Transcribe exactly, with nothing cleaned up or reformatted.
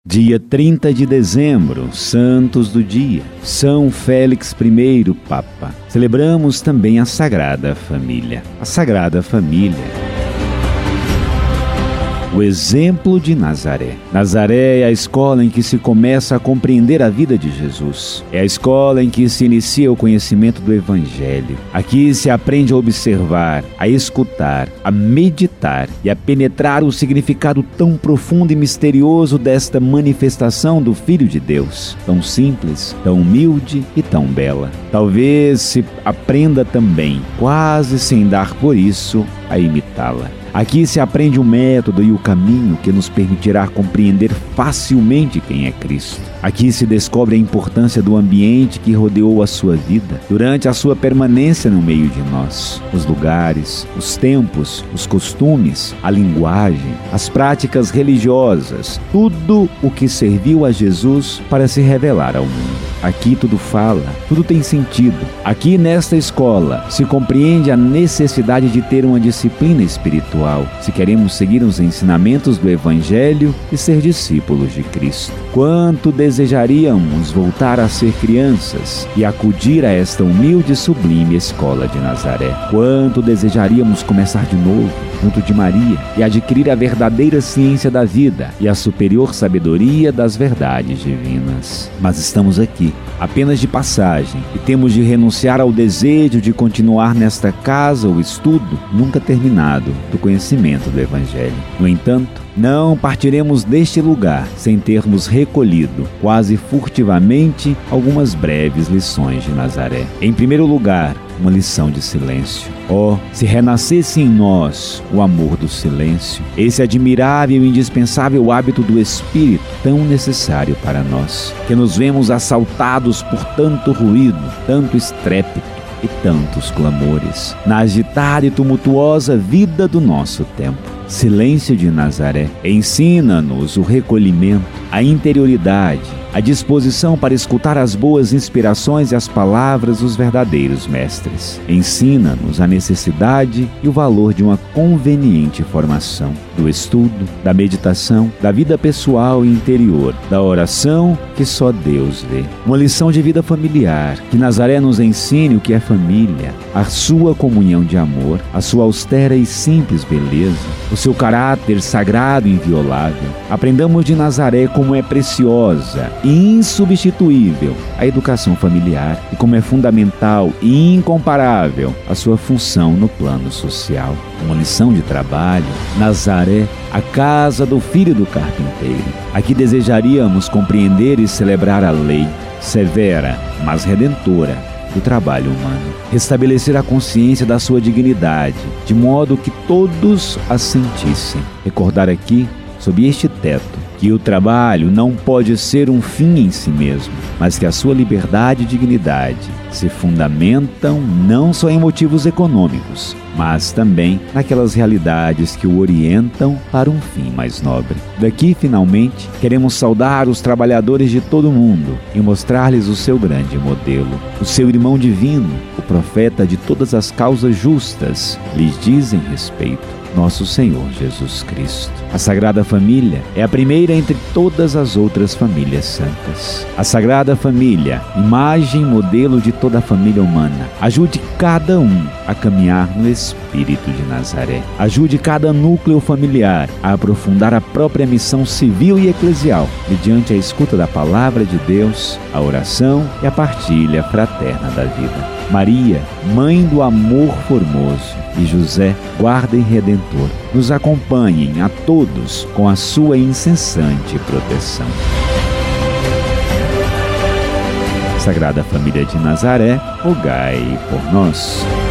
Dia trinta de dezembro, Santos do Dia, São Félix I, Papa. Celebramos também a Sagrada Família. A Sagrada Família. O exemplo de Nazaré. Nazaré é a escola em que se começa a compreender a vida de Jesus. É a escola em que se inicia o conhecimento do Evangelho. Aqui se aprende a observar, a escutar, a meditar e a penetrar o significado tão profundo e misterioso desta manifestação do Filho de Deus. Tão simples, tão humilde e tão bela. Talvez se aprenda também, quase sem dar por isso, a imitá-la. Aqui se aprende o método e o caminho que nos permitirá compreender facilmente quem é Cristo. Aqui se descobre a importância do ambiente que rodeou a sua vida durante a sua permanência no meio de nós. Os lugares, os tempos, os costumes, a linguagem, as práticas religiosas, tudo o que serviu a Jesus para se revelar ao mundo. Aqui tudo fala, tudo tem sentido. Aqui nesta escola se compreende a necessidade de ter uma disciplina espiritual, se queremos seguir os ensinamentos do Evangelho e ser discípulos de Cristo. Quanto desejaríamos voltar a ser crianças e acudir a esta humilde e sublime escola de Nazaré. Quanto desejaríamos começar de novo, junto de Maria, e adquirir a verdadeira ciência da vida e a superior sabedoria das verdades divinas. Mas estamos aqui, apenas de passagem, e temos de renunciar ao desejo de continuar nesta casa o estudo, nunca terminado, do conhecimento do Evangelho. No entanto, não partiremos deste lugar sem termos recolhido, quase furtivamente, algumas breves lições de Nazaré. Em primeiro lugar, uma lição de silêncio. Oh, se renascesse em nós o amor do silêncio, esse admirável e indispensável hábito do Espírito, tão necessário para nós, que nos vemos assaltados por tanto ruído, tanto estrépito e tantos clamores, na agitada e tumultuosa vida do nosso tempo. Silêncio de Nazaré, ensina-nos o recolhimento, a interioridade, a disposição para escutar as boas inspirações e as palavras dos verdadeiros mestres. Ensina-nos a necessidade e o valor de uma conveniente formação, do estudo, da meditação, da vida pessoal e interior, da oração que só Deus vê. Uma lição de vida familiar, que Nazaré nos ensine o que é família, a sua comunhão de amor, a sua austera e simples beleza, o seu caráter sagrado e inviolável. Aprendamos de Nazaré como é preciosa e insubstituível a educação familiar e como é fundamental e incomparável a sua função no plano social. Uma lição de trabalho, Nazaré, a casa do filho do carpinteiro. Aqui desejaríamos compreender e celebrar a lei, severa, mas redentora, do trabalho humano. Restabelecer a consciência da sua dignidade, de modo que todos a sentissem. Recordar aqui, sob este teto, que o trabalho não pode ser um fim em si mesmo, mas que a sua liberdade e dignidade se fundamentam não só em motivos econômicos, mas também naquelas realidades que o orientam para um fim mais nobre. Daqui, finalmente, queremos saudar os trabalhadores de todo o mundo e mostrar-lhes o seu grande modelo. O seu irmão divino, o profeta de todas as causas justas, lhes dizem respeito. Nosso Senhor Jesus Cristo. A Sagrada Família é a primeira entre todas as outras famílias santas. A Sagrada Família, imagem e modelo de toda a família humana. Ajude cada um a caminhar no Espírito de Nazaré. Ajude cada núcleo familiar a aprofundar a própria missão civil e eclesial, mediante a escuta da Palavra de Deus, a oração e a partilha fraterna da vida. Maria, Mãe do Amor Formoso, e José, Guarda e Redentor, nos acompanhem a todos com a sua incessante proteção. Sagrada Família de Nazaré, rogai por nós.